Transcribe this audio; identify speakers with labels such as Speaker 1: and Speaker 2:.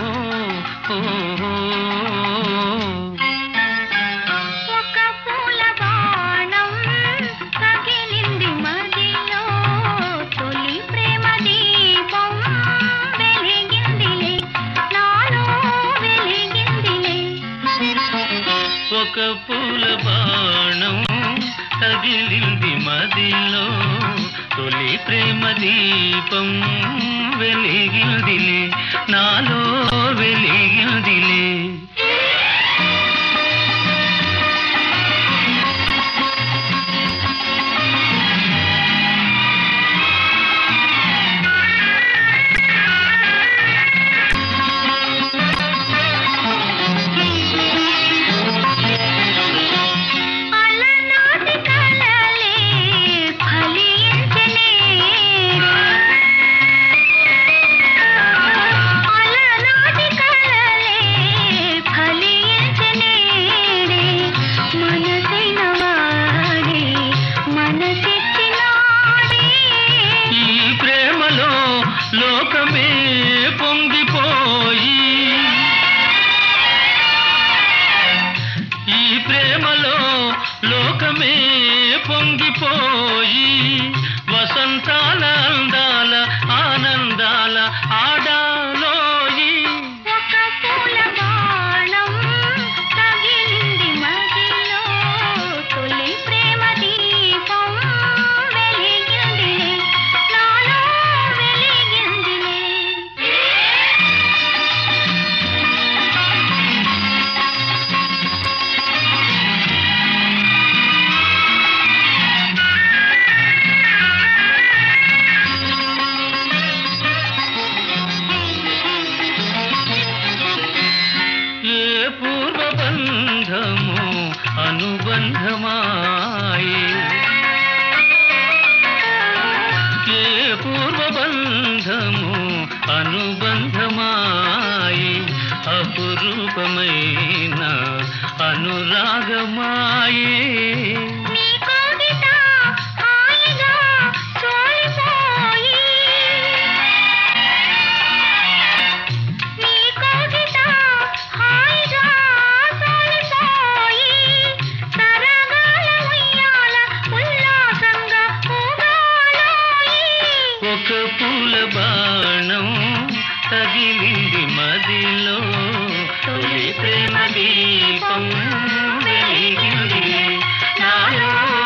Speaker 1: ఒక పూల బాణం తగిలింది మదిలో, తొలి ప్రేమ దీపం వెలిగిందిలే, నాలో వెలిగిందిలే.
Speaker 2: ఒక పూల బాణం తగిలింది మదిలో, తొలి ప్రేమ దీపం వెలిగిందిలే, నాలో వెలిగిందిలే.
Speaker 1: అలనాటి కలలే ఫలించెనే, అలనాటి కలలే ఫలించెనే, మనసైన వాడే మనసిచ్చినాడే.
Speaker 2: ఈ ప్రేమలో లోకమే పొంగిపోయి, ఈ ప్రేమలో లోకమే పొంగిపోయి, వసంతాల అందాల ఆనందాల ఆడాలోయి.
Speaker 1: ఒక పూల బాణం తగిలింది మదిలో, తొలి ప్రేమ దీపం వెలిగిందిలే, నాలో వెలిగిందిలే.
Speaker 2: ఏ పూర్వబంధము అనుబంధమాయే, ఏ పూర్వబంధము అనుబంధమాయే, అపురూపమైన అనురాగమాయే.
Speaker 1: నీ కోగిట హాయిగా సోలిపోయి, నీ కోగిట హాయిగా సోలిపోయి, సరగాల ఉయ్యాల ఉల్లాసంగా ఊగాలోయి.
Speaker 2: ఒక పూల బాణం తగిలింది మదిలో, తొలి ప్రేమ దీపం వెలిగింది, నాలో